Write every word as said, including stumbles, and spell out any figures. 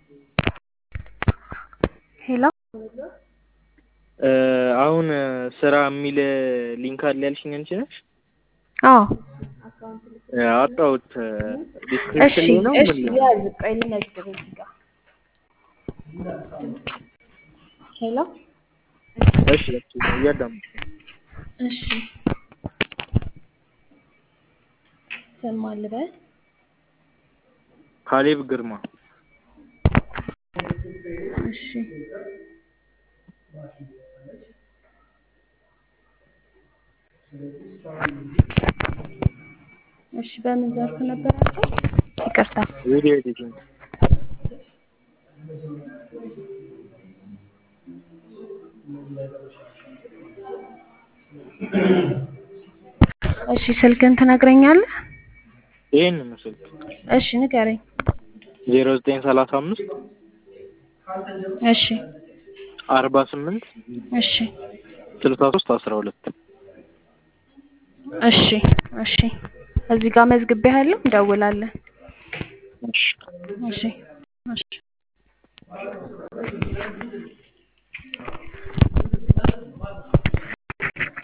ሄሎ አሁን ስራ የሚል ሊንክ አለ ያልሽኝ አንቺ ነሽ? አዎ አጣሁት። እሺ ዲስክሪፕሽን ላይ ነው እሺ ምን? ያዝ ቆይ ልመዝግብ እዚህ ጋር ሄሎ እሺ እሺ እያዳመጥኩ ነው። እሺ ስም ማን ልበል? ካሌብ ግርማ። እሺ እሺ በምን ዘርፍ ነበራችሁ? ይቅርታ ቪዲዮ ኤዲቲንግ። እሺ ስልክን ትነግረኛለህ? ይሄን ነው ስልክ። እሺ ንገረኝ። ዜሮ ዘጠኝ ሰላሳ አምስት እሺ አርባ ስምንት እሺ ስልሳ ሶስት አስራ ሁለት እሺ እሺ እዚህ ጋር መዝግቤያለሁ እንደውላለን። እሺ እሺ እሺ